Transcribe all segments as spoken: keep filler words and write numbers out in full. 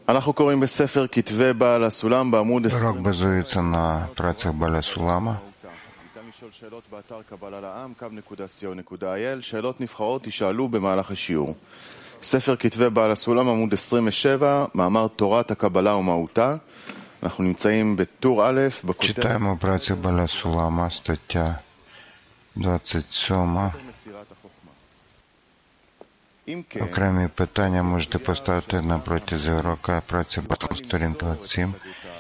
Урок базується на працях Бааля Сулама. ספר כתבי בעל הסולם עמוד עשרים ושבע, מאמר תורת הקבלה ומהותה. אנחנו נמצאים בטור א', בכותרת. Читаємо працю Бааля Сулама, стаття двадцять сім. Окремі питання можете поставити на протязі урока праці Бааля сторінка двадцять сім.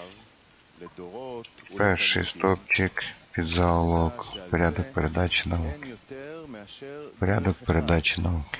Перший стовпчик, підзаголовок, порядок передачі науки. Порядок передачі науки.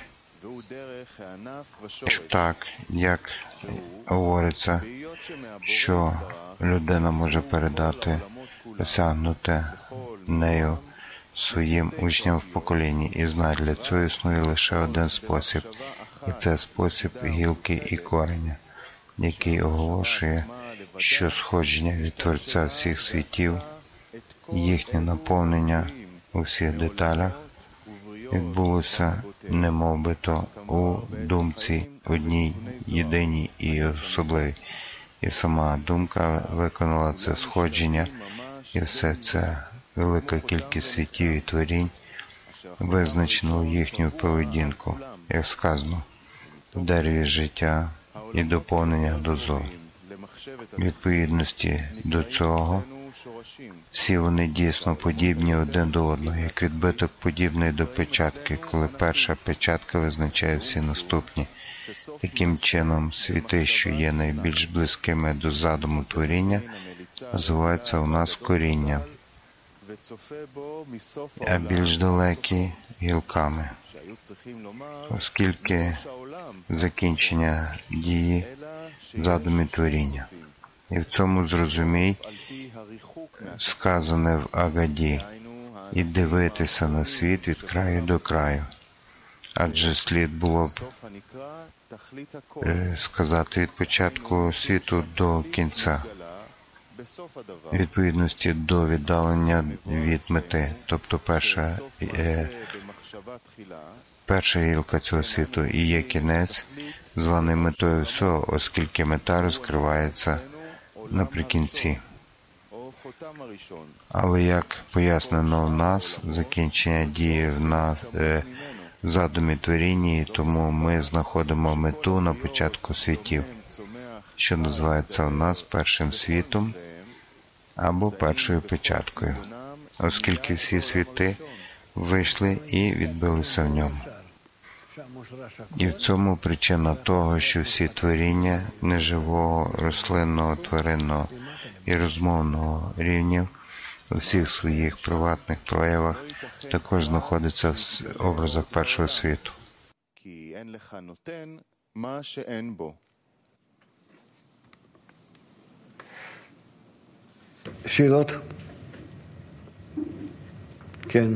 Так, як говориться, що людина може передати осягнуте нею своїм учням в поколінні, і знає, для цього існує лише один спосіб, і це спосіб гілки і кореня, який оголошує, що сходження від Творця всіх світів, їхнє наповнення у всіх деталях відбулося немовбито у думці одній, єдиній і особливій. І сама думка виконала це сходження, і все це велика кількість світів і творінь визначено їхню поведінку, як сказано, в дереві життя і доповненнях до зору. В відповідності до цього всі вони дійсно подібні один до одного, як відбиток подібний до печатки, коли перша печатка визначає всі наступні. Таким чином, світи, що є найбільш близькими до задуму творіння, називаються у нас коріння, а більш далекі – гілками, оскільки закінчення дії в задумі творіння. І в цьому зрозумій сказане в Агаді, і дивитися на світ від краю до краю. Адже слід було б е, сказати від початку світу до кінця, в відповідності до віддалення від мети. Тобто перша, е, перша гілка цього світу і є кінець, званий метою всього, оскільки мета розкривається наприкінці. Але, як пояснено в нас, закінчення дії в нас е, в задумі творіння, і тому ми знаходимо мету на початку світів, що називається в нас першим світом або першою печаткою, оскільки всі світи вийшли і відбилися в ньому. І в цьому причина того, що всі творіння неживого, рослинного, тваринного і розмовного рівнів у всіх своїх приватних проявах також знаходяться в образах першого світу. שאלות? כן.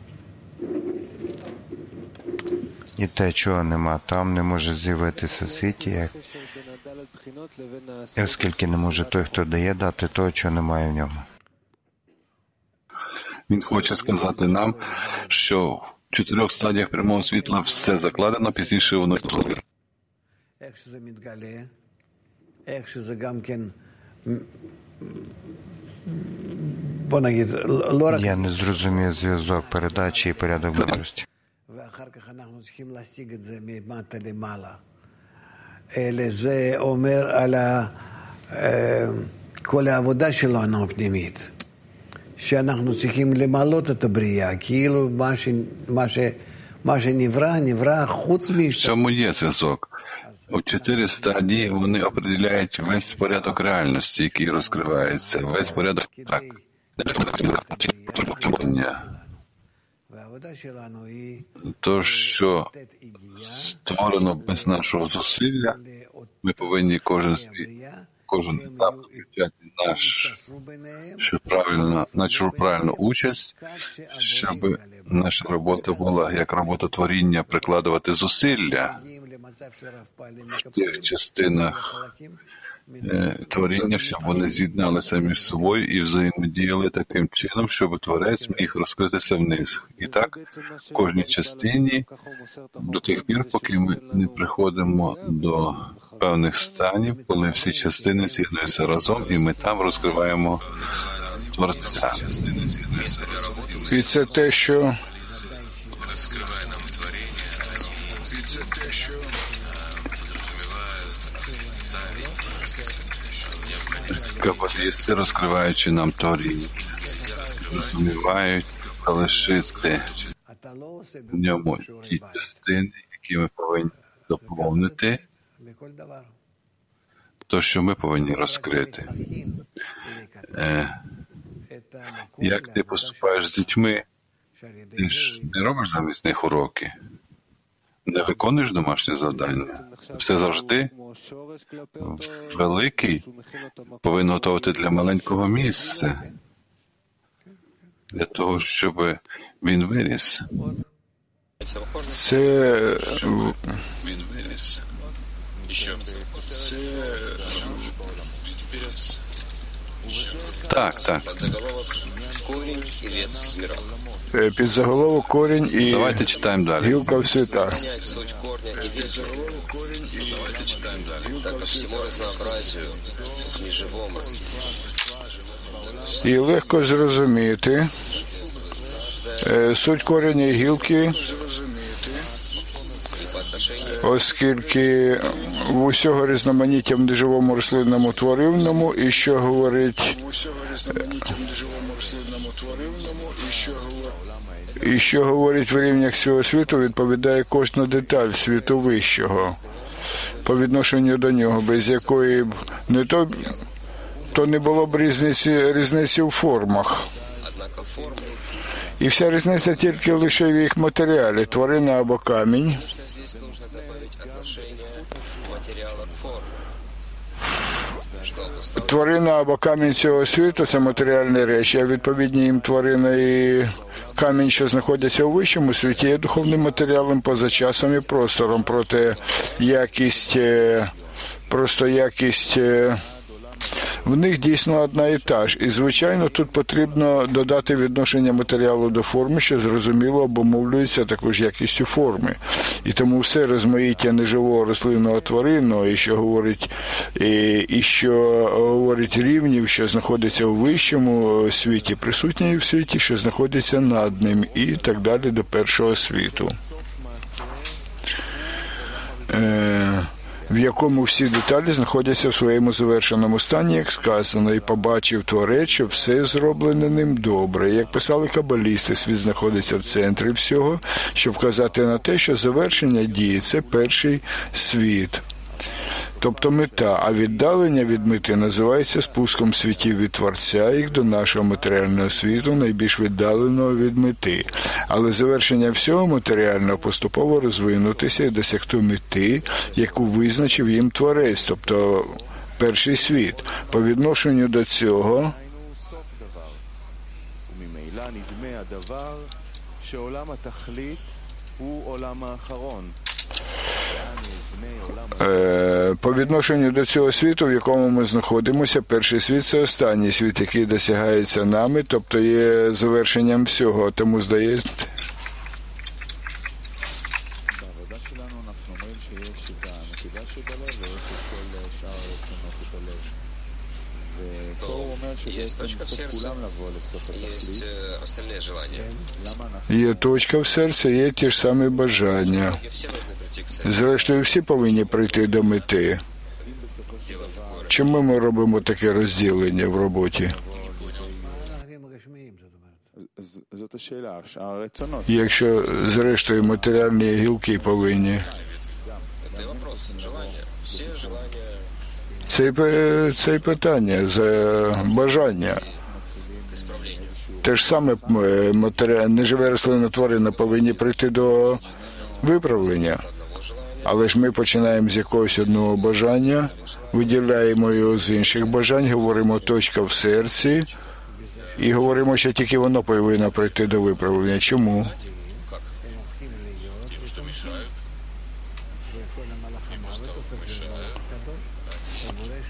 І те, чого нема там, не може з'явитися в світі, як... і оскільки не може той, хто дає, дати того, чого немає в ньому. Він хоче сказати нам, що в чотирьох стадіях прямого світла все закладено, пізніше воно... Я не зрозумів зв'язок передачі і порядок мудрості. ואחר כך אנחנו צריכים להשיג את זה ממטה למעלה. זה אומר על כל העבודה שלנו הפנימית, שאנחנו צריכים למעלות את הבריאה, כאילו מה, ש, מה, ש, מה שנברא, נברא חוץ В цьому є зв'язок. У чотири стадії вони определяють весь порядок реальності, який розкривається, весь порядок так. То, що створено без нашого зусилля, ми повинні кожен свій, кожен етап включати наш, що правильно, нашу правильну участь, щоб наша робота була як робота творіння, прикладувати зусилля в тих частинах творіння, щоб вони з'єдналися між собою і взаємодіяли таким чином, щоб творець міг розкритися в них. І так, в кожній частині, до тих пір, поки ми не приходимо до певних станів, коли всі частини з'єднуються разом, і ми там розкриваємо Творця. І це те, що Кабалісти, розкриваючи нам творіння, розумівають залишити в ньому ті частини, які ми повинні доповнити, то, що ми повинні розкрити. Е, як ти поступаєш з дітьми? Ти ж не робиш замість них уроки? Не виконуєш домашнє завдання? Все завжди великий повинен готувати для маленького місця, для того, щоб він виріс. це, Він виріс. це Так, так. е, підзаголовок корінь і Давайте читаємо далі. гілка в світах. понять суть корня и ветви, так ко всему разнообразию, неживому. І легко зрозуміти е, суть коріння і гілки, оскільки в усього різноманіття в неживому рослинному тваринному, і що говорить і що говорить в рівнях цього світу, відповідає кожна деталь світу вищого по відношенню до нього, без якої б не то, то не було б різниці, різниці в формах. І вся різниця тільки лише в їх матеріалі, тварина або камінь. Здесь нужно добавить отношение материала к форме. Тварина або камінь цього світу – це матеріальні речі, а відповідні їм тварина і камінь, що знаходяться у вищому світі, є духовним матеріалом поза часом і простором, проте якість, просто якість в них дійсно одна і та ж. І, звичайно, тут потрібно додати відношення матеріалу до форми, що зрозуміло обумовлюється також якістю форми. І тому все розмаїття неживого рослинного тваринного, і що говорить, і, і що говорить рівнів, що знаходиться у вищому світі, присутнє і в світі, що знаходиться над ним, і так далі до першого світу. Е- в якому всі деталі знаходяться в своєму завершеному стані, як сказано, і побачив Творець, що все зроблене ним добре. Як писали кабалісти, світ знаходиться в центрі всього, щоб вказати на те, що завершення дії – це перший світ. Тобто мета, а віддалення від мети називається спуском світів від Творця, їх до нашого матеріального світу, найбільш віддаленого від мети. Але завершення всього матеріального поступово розвинутися і досягти мети, яку визначив їм Творець, тобто перший світ. По відношенню до цього По відношенню до цього світу, в якому ми знаходимося, перший світ – це останній світ, який досягається нами, тобто є завершенням всього. Тому здається, Есть точка в сердце, есть э, остальные желания. є точка в серці, є ті ж самі бажання. И все должны прийти к цели. Зрештою, всі повинні прийти до мети. Чому ми робимо таке розділення в роботі? זאת השאלה, שאר הרצונות. Якщо, зрештою, матеріальні гілки повинні. Это вопрос, желания. Все желания Це, й пе- це й питання, за бажання. к исправлению. Те ж саме е, матері... неживе рослинна тварина повинні прийти до виправлення. Але ж ми починаємо з якогось одного бажання, виділяємо його з інших бажань, говоримо точка в серці і говоримо, що тільки воно повинно прийти до виправлення. Чому?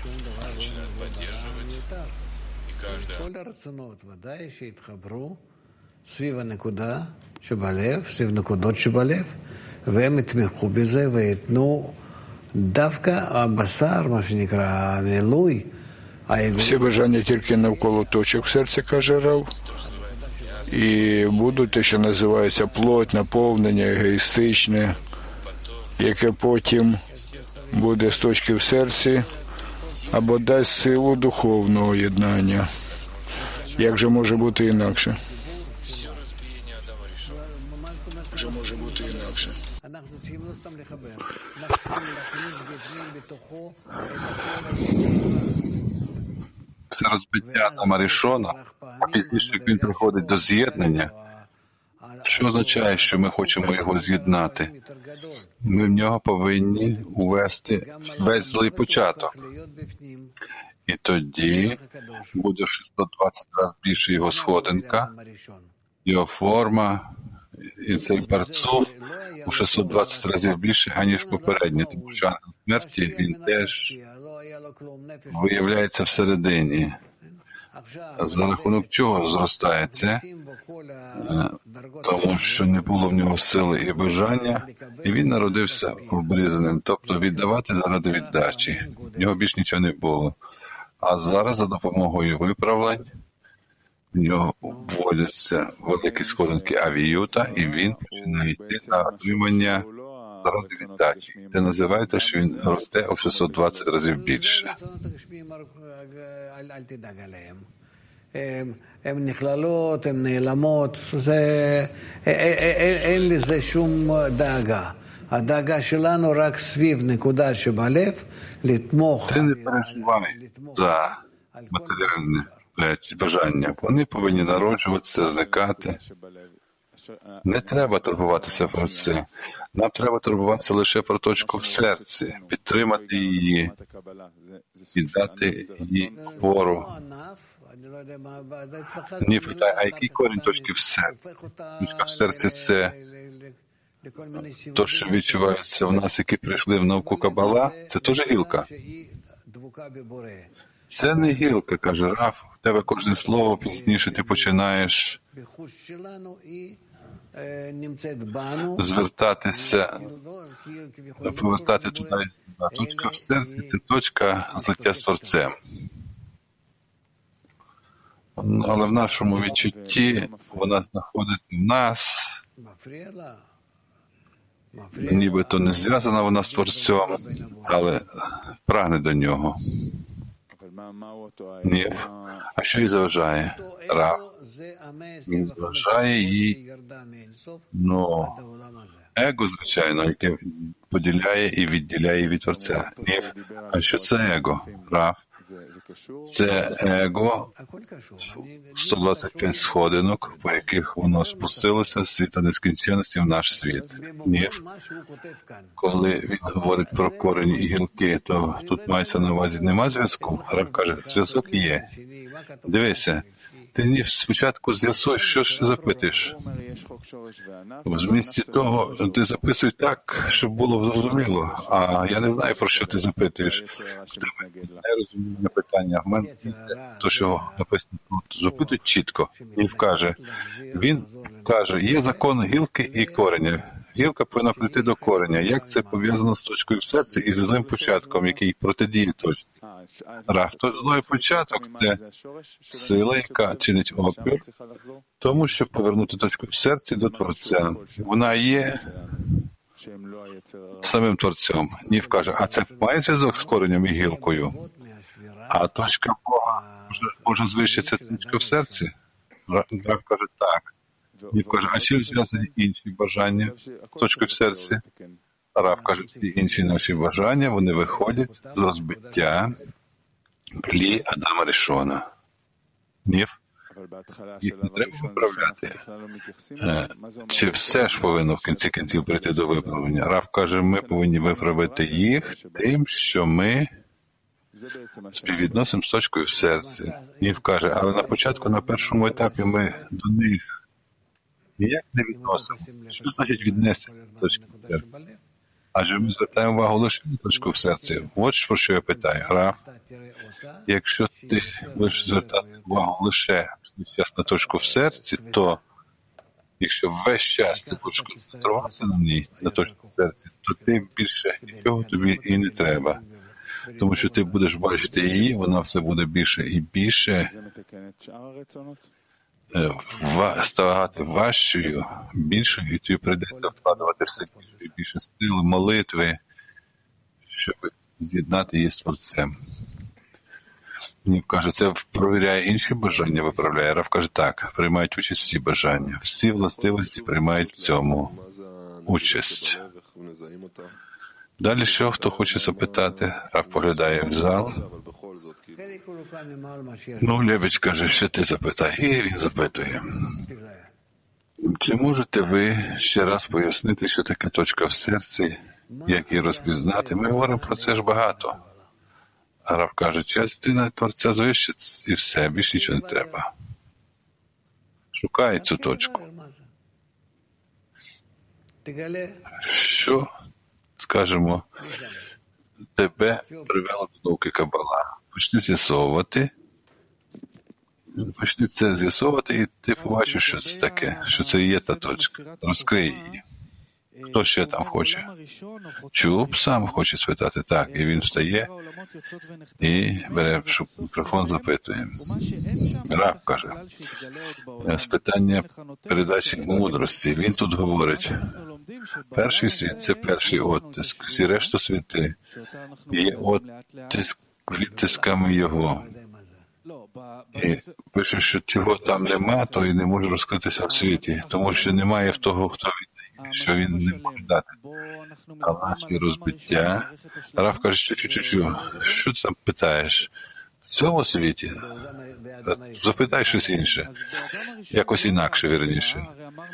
начинают поддерживать. И каждый כל הרצונות ודאי שהתחברו סביב הנקודה שבלב, סביב נקודות שבלב, והם יתמכו בזה וייתנו דווקא הבשר, מה שנקרא, הנעלוי, Всі бажання тільки навколо точок в серці, каже Рав. І будуть те, що називається плоть, наповнення, егоїстичне, яке потім буде з точки в серці, або дасть силу духовного єднання. Як же може бути інакше? Вже може бути інакше. אנחנו צריכים לא סתם לחבר, אנחנו צריכים להכניס בפנים בתוכו Все розбиття Адама Рішона, а пізніше, як він приходить до з'єднання, що означає, що ми хочемо його з'єднати? Ми в нього повинні увести весь злий початок. І тоді буде в шістсот двадцять разів більше його сходинка, його форма, і цей парцов у шістсот двадцять разів більше, аніж попередній, тому що ангел смерті, він теж виявляється всередині. За рахунок чого зростає це? Тому що не було в нього сили і бажання, і він народився обрізаним, тобто віддавати заради віддачі. В нього більш нічого не було. А зараз за допомогою виправлень в нього вводяться великі сходинки авіюта, і він починає йти на отримання заради віддачі. Це називається, що він росте у шістсот двадцять разів більше. הן נכללות, הן נעלמות, זה, אין לזה שום דאגה. הדאגה שלנו רק סביב נקודה שבלב, לתמוך. Ти не переживай за матеріальне речі, бажання. Вони повинні народжуватися, зникати. Не треба турбуватися про це. Нам треба турбуватися лише про точку в серці, підтримати її і дати їй опору. Ні, питай, а який корінь точки в серці? Точка в серці – це то, що відчувається в нас, які прийшли в науку Кабала, це теж гілка. Це не гілка, каже Раф, в тебе кожне слово пізніше ти починаєш звертатися, повертати туди. А точка в серці – це точка злиття з Творцем. Але в нашому відчутті вона знаходиться в нас, нібито не зв'язана вона з Творцем, але прагне до нього. Ні. А що їй заважає? Рав. Він заважає їй, ну, его, звичайно, яке поділяє і відділяє від Творця. Ні. А що це его? Рав. Це его, сто двадцять п'ять сходинок, по яких воно спустилося з світу нескінченності в наш світ. Ні. Коли він говорить про корені і гілки, то тут мається на увазі нема зв'язку. Раб каже, зв'язок є. Дивися, ти ні спочатку з'ясуй, що ж ти запитуєш. В змісті того ти записуй так, щоб було зрозуміло. А я не знаю, про що ти запитуєш. В тебе нерозуміння питання. В мене то, що написано тут, запитують чітко. Він каже, він каже, є закон гілки і кореня. Гілка повинна прийти до кореня. Як це пов'язано з точкою в серці і з злим початком, який протидіє точці? Раф, то злий початок – це сила, яка чинить опір, тому, щоб повернути точку в серці до Творця. Вона є самим Творцем. Нів каже, а це має зв'язок з коренем і гілкою? А точка Бога може, може звищитися точка в серці? Раф каже, так. Нів каже, а чим зв'язані інші бажання з точкою в серці? Раф каже, ці інші наші бажання, вони виходять з розбиття клі Адама Рішона. Нів? Їх не треба виправляти. Чи все ж повинно в кінці кінців прийти до виправлення? Раф каже, ми повинні виправити їх тим, що ми співвідносимо з точкою в серці. Нів каже, але на початку, на першому етапі ми до них ніяк не відносимо. Що значить віднести до точки в серці? Адже ми звертаємо увагу лише на точку в серці. От про що я питаю. Раф, якщо ти будеш звертати увагу лише час на точку в серці, то якщо весь час ти будеш концентруватися на ній, на точку в серці, то ти більше нічого тобі і не треба. Тому що ти будеш бачити її, вона все буде більше і більше ставати важчою, більшою, і тобі прийдеться вкладувати все більше і більше сил, молитви, щоб з'єднати її з Творцем. Ні, каже, це провіряє інші бажання, виправляє. Раф каже, так, приймають участь всі бажання. Всі властивості приймають в цьому участь. Далі що, хто хоче запитати? Раф поглядає в зал. Ну, Лебедь каже, що ти запитай. І він запитує. Чи можете ви ще раз пояснити, що таке точка в серці, як її розпізнати? Ми говоримо про це ж багато. А Рав каже, частина Творця звищить і все, більше нічого не треба. Шукай цю точку. Що, скажімо, тебе привело до науки Кабала? Почни з'ясовувати, почни це з'ясовувати, і ти побачиш, що це таке, що це є та точка. Розкрий її. Хто ще там хоче? Чуб сам хоче спитати. Так, і він встає і бере мікрофон, запитує. Раб каже, з питання передачі мудрості. Він тут говорить, перший світ – це перший оттиск. Всі решта світи є оттиск, відтисками його. І пише, що чого там нема, то і не може розкритися в світі, тому що немає в того, хто віддає, що він не може дати. А в нас є розбиття. Раф каже, що чу-чу-чу, що ти там питаєш? В цьому світі? Запитай щось інше. Якось інакше, вірніше.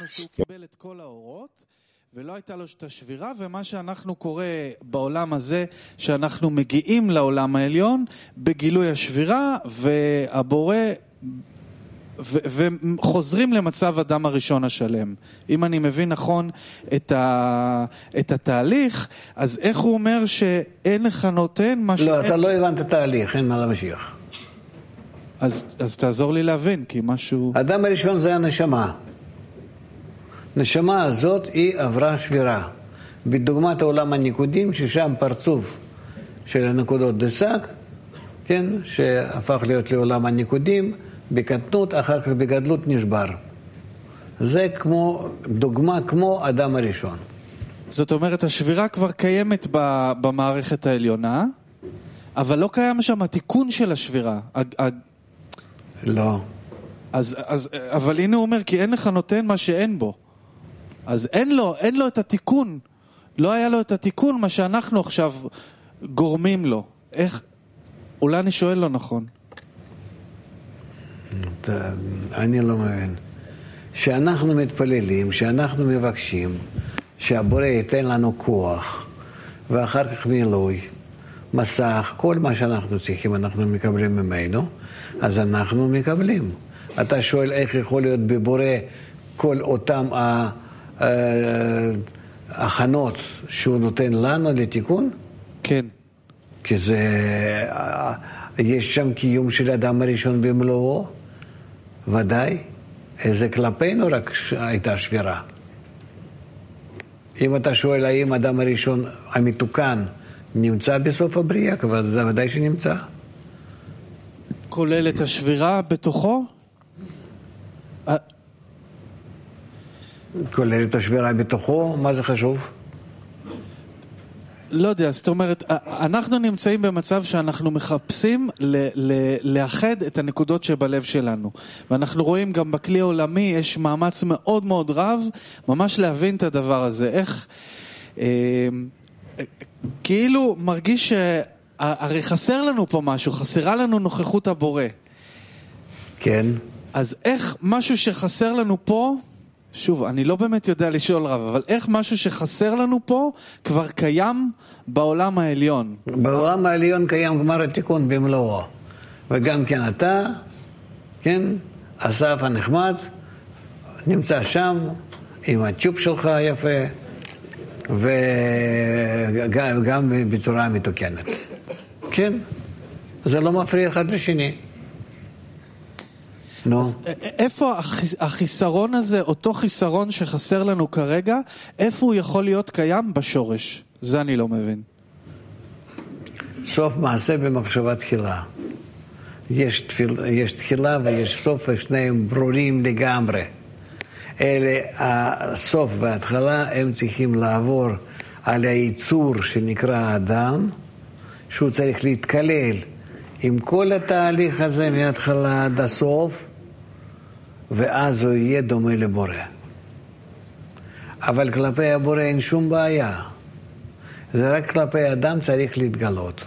ולא הייתה לו את השבירה, ומה שאנחנו קורא בעולם הזה, שאנחנו מגיעים לעולם העליון, בגילוי השבירה, והבורא, ו- וחוזרים למצב אדם הראשון השלם. אם אני מבין נכון את, ה- את התהליך, אז איך הוא אומר שאין לך נותן מה שאין... לא, אתה לא הבנת את התהליך, אין מה למשיח. אז, אז תעזור לי להבין, כי משהו... האדם הראשון זה הנשמה. נשמה הזאת היא עברה שבירה. בדוגמת העולם הניקודים, ששם פרצוף של הנקודות דסק, כן, שהפך להיות לעולם הניקודים, בקטנות, אחר כך בגדלות נשבר. זה כמו, דוגמה כמו אדם הראשון. זאת אומרת, השבירה כבר קיימת במערכת העליונה, אבל לא קיים שם התיקון של השבירה. לא. אז, אז, אבל הנה הוא אומר, כי אין לך נותן מה שאין בו. אז אין לו, אין לו את התיקון. לא היה לו את התיקון, מה שאנחנו עכשיו גורמים לו. איך? אולי אני שואל לא נכון. אני לא מבין. שאנחנו מתפללים, שאנחנו מבקשים, שהבורא ייתן לנו כוח, ואחר כך מילוי, מסך, כל מה שאנחנו צריכים, אנחנו מקבלים ממנו, אז אנחנו מקבלים. אתה שואל איך יכול להיות בבורא כל אותם ההכנות שהוא נותן לנו לתיקון? כן. כי זה, יש שם קיום של אדם הראשון במלואו, ודאי. זה כלפינו רק הייתה שבירה. אם אתה שואל האם אדם הראשון המתוקן נמצא בסוף הבריאה, ודאי שנמצא. כולל את השבירה בתוכו? כולל את השבירה בתוכו? מה זה חשוב? לא יודע, זאת אומרת, אנחנו נמצאים במצב שאנחנו מחפשים ל- ל- לאחד את הנקודות שבלב שלנו. ואנחנו רואים גם בכלי העולמי, יש מאמץ מאוד מאוד רב, ממש להבין את הדבר הזה. איך, אה, כאילו מרגיש שהרי חסר לנו פה משהו, חסרה לנו נוכחות הבורא. כן. אז איך משהו שחסר לנו פה, שוב, אני לא באמת יודע לשאול רב, אבל איך משהו שחסר לנו פה כבר קיים בעולם העליון? בעולם העליון קיים גמר התיקון במלואו. וגם כן אתה, כן, אסף הנחמד, נמצא שם עם הצ'ופ שלך יפה, וגם בצורה מתוקנת. כן, זה לא מפריע אחד לשני. נו. איפה החיסרון הזה, אותו חיסרון שחסר לנו כרגע, איפה הוא יכול להיות קיים בשורש? זה אני לא מבין. סוף מעשה במחשבה תחילה. יש, תפיל, יש תחילה ויש סוף, ושניהם ברורים לגמרי. אלה, הסוף וההתחלה, הם צריכים לעבור על היצור שנקרא האדם, שהוא צריך להתקלל עם כל התהליך הזה מההתחלה עד הסוף, ואז הוא יהיה דומה לבורא. אבל כלפי הבורא אין שום בעיה. זה רק כלפי אדם צריך להתגלות.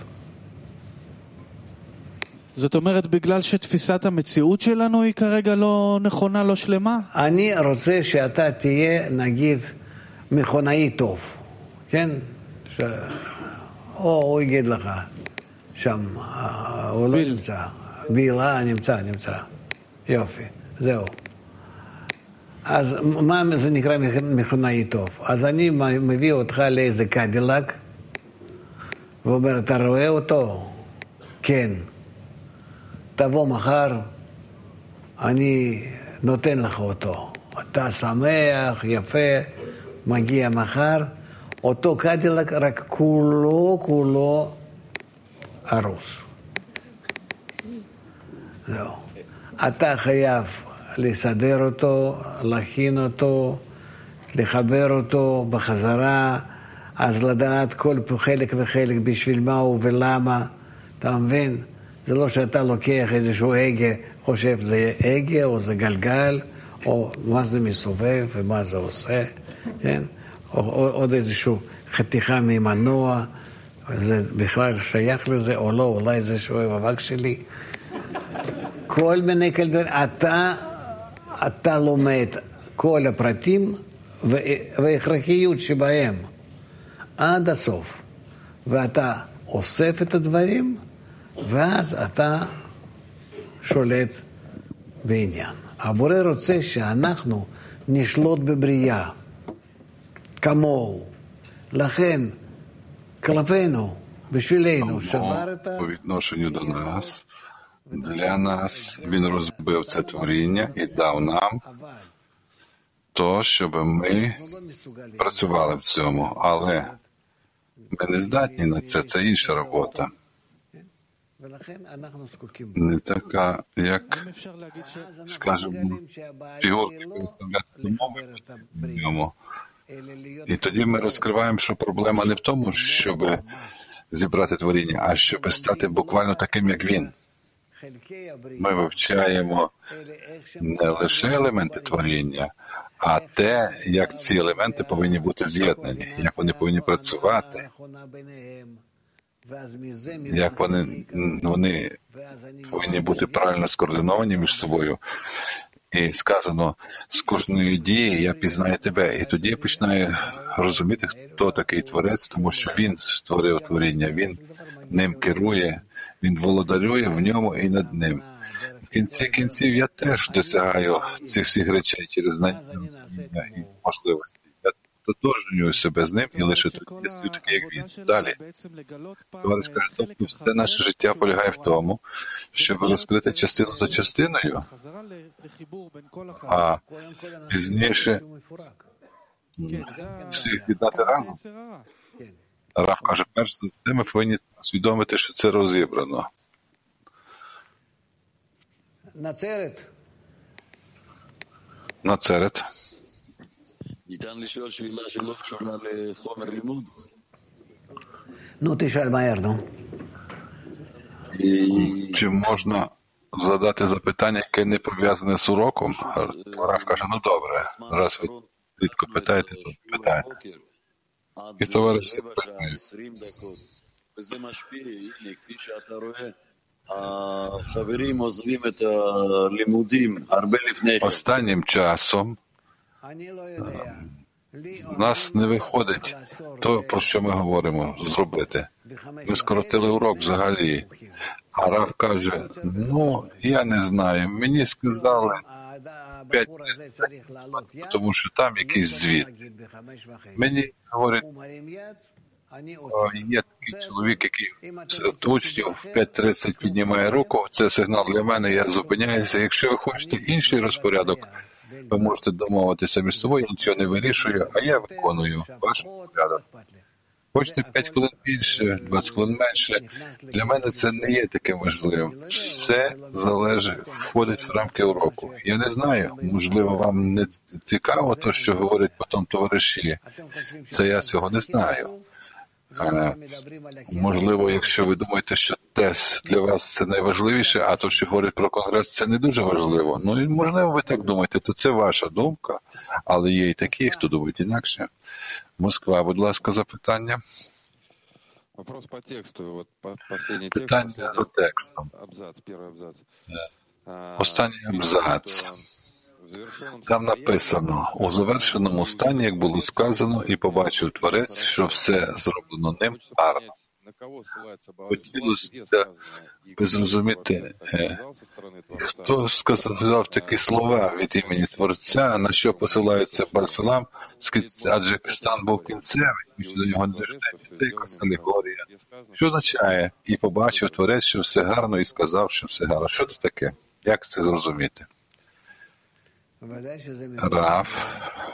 זאת אומרת, בגלל שתפיסת המציאות שלנו היא כרגע לא נכונה, לא שלמה? אני רוצה שאתה תהיה, נגיד, מכונאי טוב, כן? ש... או הוא יגיד לך, שם, הוא לא נמצא. ביל, אה, נמצא, נמצא. יופי, זהו. אז מה זה נקרא מכונאי טוב? אז אני מביא אותך לאיזה קדילק, ואומר, אתה רואה אותו? כן. תבוא מחר, אני נותן לך אותו. אתה שמח, יפה, מגיע מחר, אותו קדילק רק כולו, כולו הרוס. זהו. אתה חייב לסדר אותו, להכין אותו, לחבר אותו בחזרה, אז לדעת כל חלק וחלק בשביל מה הוא ולמה, אתה מבין? זה לא שאתה לוקח איזשהו הגה, חושב זה הגה או זה גלגל, או מה זה מסובב ומה זה עושה, כן? או, או עוד איזשהו חתיכה ממנוע, זה בכלל שייך לזה או לא, אולי זה שואב אבק שלי. כל מיני כאלה, אתה, אתה לומד כל הפרטים וההכרחיות שבהם עד הסוף, ואתה אוסף את הדברים, ואז אתה שולט בעניין. הבורא רוצה שאנחנו נשלוט בבריאה, כמוהו. לכן, כלפינו, בשבילנו, שבר את ה... По відношенню до нас, для нас він розбив це творіння і дав нам то, щоб ми працювали в цьому. Але ми не здатні на це, це інша робота. Не така, як, скажімо, фігурки виставляти умови в ньому. І тоді ми розкриваємо, що проблема не в тому, щоб зібрати творіння, а щоб стати буквально таким, як він. Ми вивчаємо не лише елементи творіння, а те, як ці елементи повинні бути з'єднані, як вони повинні працювати, як вони, вони повинні бути правильно скоординовані між собою. І сказано, з кожної дії я пізнаю тебе. І тоді я починаю розуміти, хто такий творець, тому що він створив творіння, він ним керує, він володарює в ньому і над ним. В кінці кінців я теж досягаю цих всіх речей через знання і можливості. Я тотожнюю себе з ним і лише тоді я стаю такий, як він. Далі. Товариш каже, тобто все наше життя полягає в тому, щоб розкрити частину за частиною, а пізніше всіх віддати разом. Рав каже, перш за все ми повинні усвідомити, що це розібрано. נצרת. נצרת. ניתן לשאול שאלה שלא קשורה לחומר לימוד? נו, תשאל מהר, נו. Чи можна задати запитання, яке не пов'язане з уроком? Рав каже, ну добре, раз ви рідко питаєте, то питаєте. І товариш всі питають. וזה משפיע, הנה, כפי שאתה רואה, החברים עוזבים את הלימודים הרבה לפני כן. Останнім часом в нас не виходить то, про що ми говоримо, зробити. Ми скоротили урок взагалі. А Рав каже, ну, я не знаю, мені сказали, п'ять, тому що там якийсь звіт. Мені говорять, о, є такий чоловік, який з учнів в п'ять тридцять піднімає руку, це сигнал для мене, я зупиняюся. Якщо ви хочете інший розпорядок, ви можете домовитися між собою, я нічого не вирішую, а я виконую ваш порядок. Хочете п'ять хвилин більше, двадцять хвилин менше, для мене це не є таким важливим. Все залежить, входить в рамки уроку. Я не знаю, можливо, вам не цікаво те, що говорять потім товариші. Це я цього не знаю. А, можливо, якщо ви думаєте, що тест для вас це найважливіше, а то, що говорить про Конгрес, це не дуже важливо. Ну, і можливо, ви так думаєте, то це ваша думка, але є і такі, хто думають інакше. Москва, будь ласка, запитання. Вопрос по тексту. Вот по, последний текст. Питання за текстом. Абзац, перший абзац. Останній абзац. Там написано, у завершеному стані, як було сказано, і побачив Творець, що все зроблено ним гарно. Хотілося би зрозуміти, хто сказав такі слова від імені Творця, на що посилається Бальфалам, адже стан був кінцевий, і до нього не дождеться, це якась алегорія. Що означає, і побачив Творець, що все гарно, і сказав, що все гарно. Що це таке? Як це зрозуміти? Раф,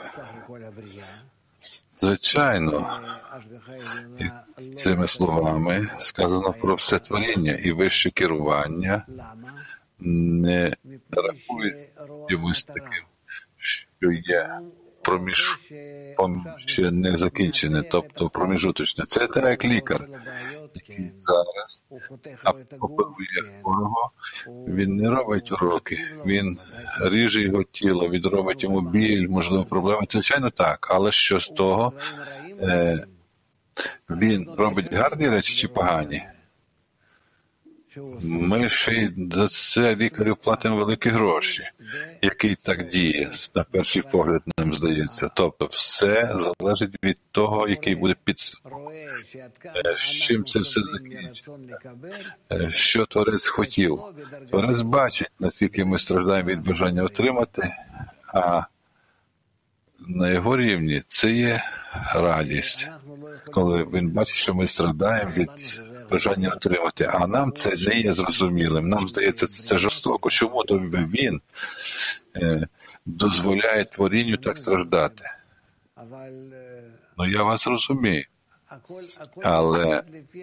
звичайно, цими словами сказано про все творіння і вище керування не рахує йомусь таким, що є проміж, ще не закінчене, тобто проміжуточне. Це так як лікар, який зараз оперує хворого, він не робить уроки, він ріже його тіло, він робить йому біль, можливо, проблеми. Звичайно так, але що з того? Е, він робить гарні речі чи погані? Ми ще й за це лікарю платимо великі гроші, який так діє, на перший погляд нам здається. Тобто все залежить від того, який буде підсумок. З чим це все закінчиться? Що Творець хотів? Творець бачить, наскільки ми страждаємо від бажання отримати, а на його рівні це є радість, коли він бачить, що ми страдаємо від бажання отримати, а нам це не є зрозумілим. Нам здається, це жорстоко. Чому він е, дозволяє творінню так страждати? Ну, я вас розумію. Але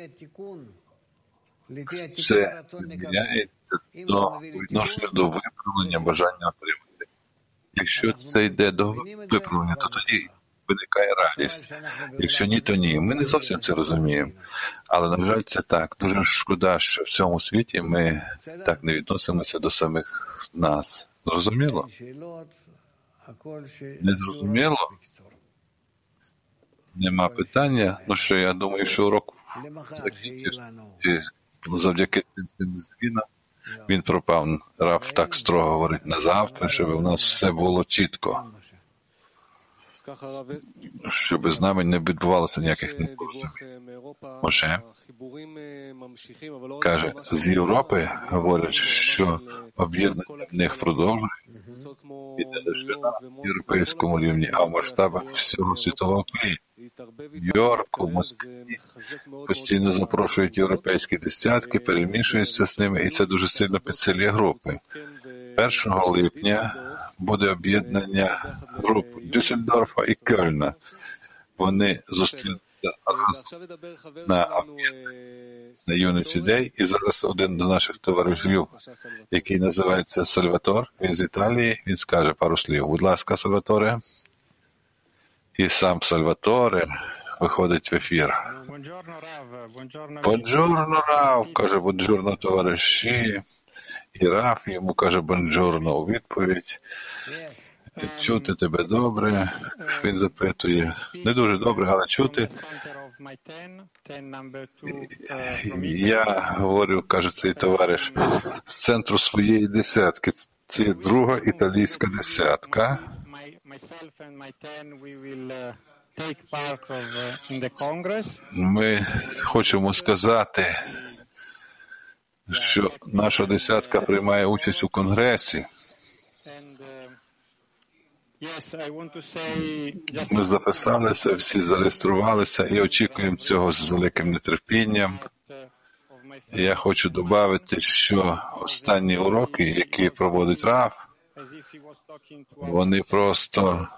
це міняється до відношення до виправлення бажання отримати. Якщо це йде до виправлення, то тоді виникає радість. Якщо ні, то ні. Ми не зовсім це розуміємо. Але, на жаль, це так. Дуже шкода, що в цьому світі ми так не відносимося до самих нас. Зрозуміло? Не зрозуміло? Нема питання? Ну що, я думаю, що урок закінчився. Завдяки цим змінам він пропав. Раф так строго говорить на завтра, щоб у нас все було чітко. Щоб з нами не відбувалося ніяких непорозумінь. Моше каже, з Європи говорять, що об'єднання в них продовжує і не лише на європейському рівні, а в масштабах всього світового тлі. В Йорку, Москві постійно запрошують європейські десятки, перемішуються з ними, і це дуже сильно підсилює групи. першого липня буде об'єднання груп Дюссельдорфа і Кельна. Вони зустрінуться разом на об'єднанні на Unity Day, і зараз один з наших товаришів, який називається Сальватор, він з Італії, він скаже пару слів. Будь ласка, Сальваторе. І сам Сальваторе виходить в ефір. Бонджорно, Рав, каже, бонджорно, товариші. І Раф йому каже бонджорно у відповідь. Чути тебе добре. Він запитує. Не дуже добре, але чути. Я говорю, каже цей товариш, з центру своєї десятки. Це друга італійська десятка. Ми хочемо сказати, що наша десятка приймає участь у Конгресі. Ми записалися, всі зареєструвалися і очікуємо цього з великим нетерпінням. Я хочу додати, що останні уроки, які проводить Рав, вони просто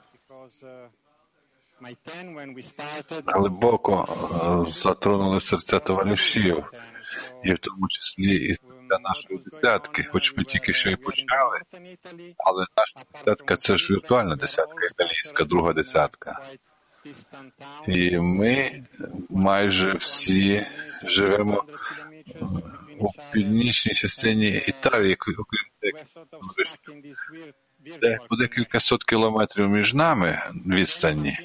глибоко затронули серця товаришів, і в тому числі і для нашої десятки, хоч ми тільки що і почали, але наша десятка – це ж віртуальна десятка, італійська, друга десятка. І ми майже всі живемо у північній частині Італії, окрім де по декілька сот кілометрів між нами відстані.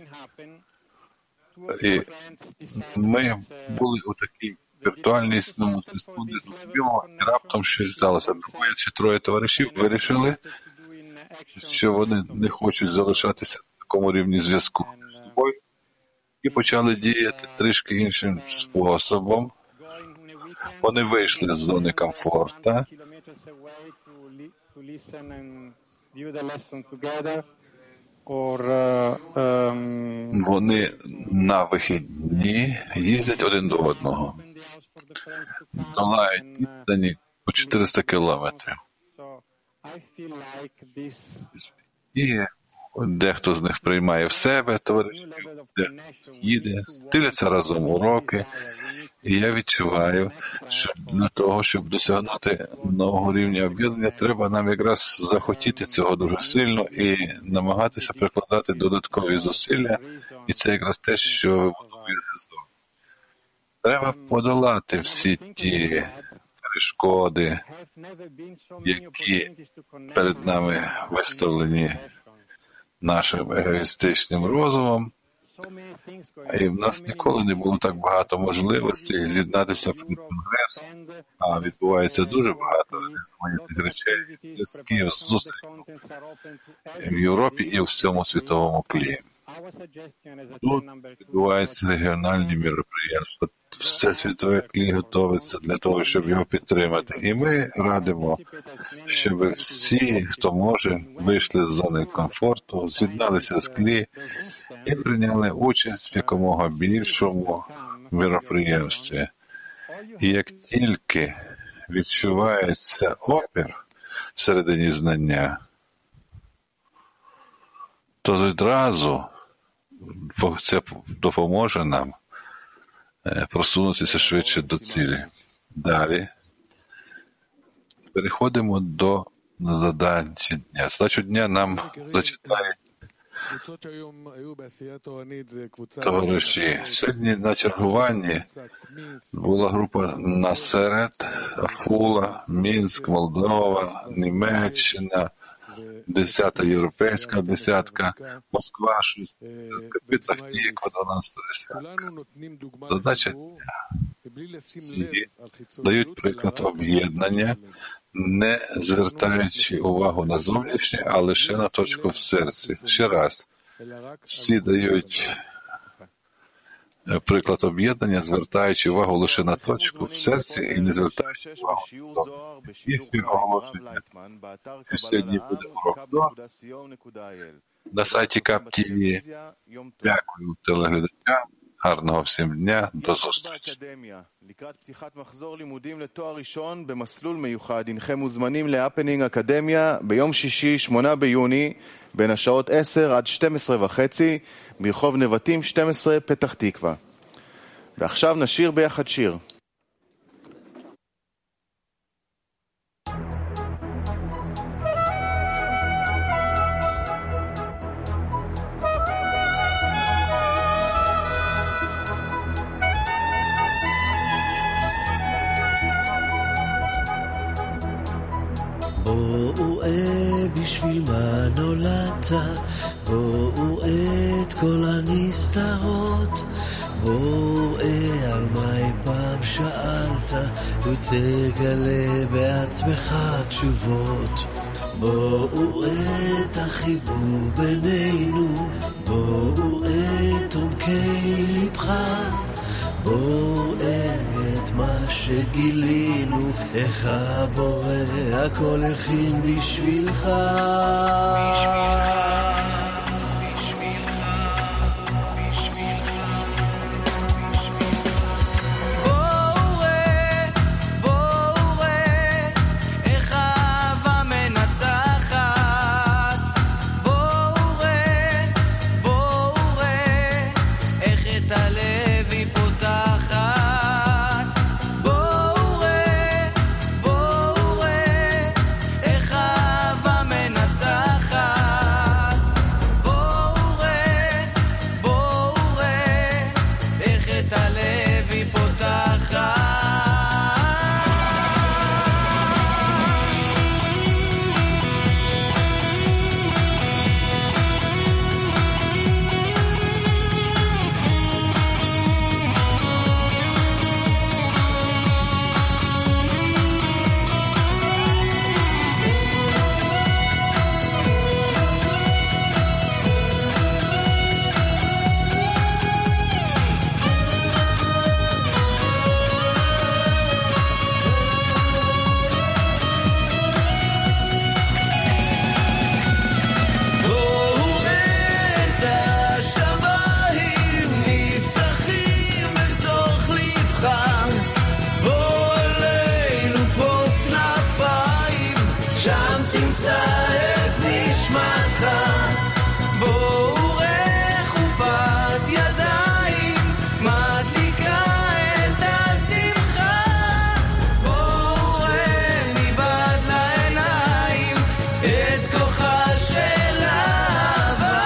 І ми були у такій віртуальній зв'язку, і раптом щось сталося. Двоє чи троє товаришів вирішили, що вони не хочуть залишатися на такому рівні зв'язку з собою, і почали діяти трішки іншим способом. Вони вийшли з зони комфорту, вони на вихідні їздять один до одного, долають відстані по чотириста кілометрів. І дехто з них приймає в себе товаришів, дехто їде, дивляться разом уроки. І я відчуваю, що для того, щоб досягнути нового рівня об'єднання, треба нам якраз захотіти цього дуже сильно і намагатися прикладати додаткові зусилля. І це якраз те, що вибудовує зв'язок. Треба подолати всі ті перешкоди, які перед нами виставлені нашим егоїстичним розумом. І в нас ніколи не було так багато можливостей з'єднатися перед конгресом, а відбувається дуже багато різноманітних речей, зв'язків, зустрічей в Європі і в всьому світовому клімі. Тут відбуваються регіональні міроприємства, все світове клі готовиться для того, щоб його підтримати. І ми радимо, щоб всі, хто може, вийшли з зони комфорту, з'єдналися з клі і прийняли участь в якомога більшому міроприємстві. І як тільки відчувається опір всередині знання, то відразу це допоможе нам просунутися швидше до цілі. Далі переходимо до задачі дня. Задачу дня нам зачитають товариші. Сьогодні на чергуванні була група Насерет, Афула, Мінськ, Молдова, Німеччина, десята європейська десятка, Москва, шість, Петахтіївка, дванадцята десятка. Задача дня. Ці дають приклад об'єднання, не звертаючи увагу на зовнішнє, а лише на точку в серці. Ще раз. Всі дають приклад об'єднання, звертаючи увагу лише на точку в серці і не звертаючи увагу на зовнішнє. І оголошення. Сьогодні буде урок на сайті КАП-ТІВІ. Дякую телеглядачам. Гарного всім дня. До зустрічі. לקראת פתיחת מחזור לימודים לתואר ראשון במסלול מיוחד, הנכם מוזמנים להפנינג אקדמיה ביום שישי, שמונה ביוני, בין השעות עשר עד שתים עשרה וחצי, ברחוב נבטים שתים עשרה, פתח תקווה. ועכשיו נשיר ביחד שיר. בואו ראה בשביל מה נולדת, בואו ראה את כל הנסתרות, בואו ראה על מה אי פעם שאלת, ותגלה בעצמך תשובות. בואו ראה את החיבור בינינו, בואו ראה את עומקי לבך, בואו ראה את מה שגילינו, איך הבורא הכל הכין בשבילך. בשבילך. שם תמצא את נשמתך. בואו ראה חופת ידיים מדליקה את השמחה. בואו ראה מבעד לעיניים את כוחה של אהבה.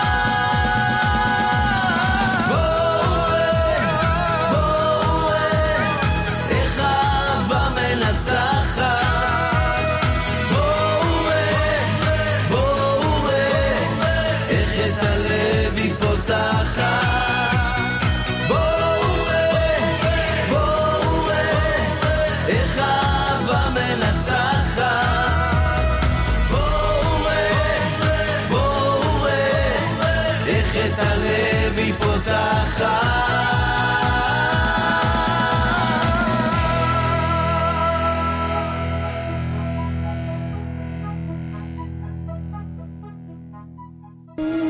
בואו ראה, בואו ראה איך האהבה מנצחת. את הלב היא פותחת.